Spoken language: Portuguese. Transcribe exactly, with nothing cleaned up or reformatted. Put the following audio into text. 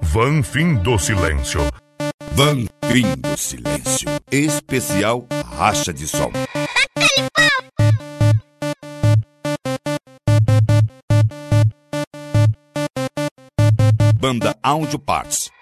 Van Fim do Silêncio. Van Fim do Silêncio. Especial Racha de Som. Banda Audio Parts.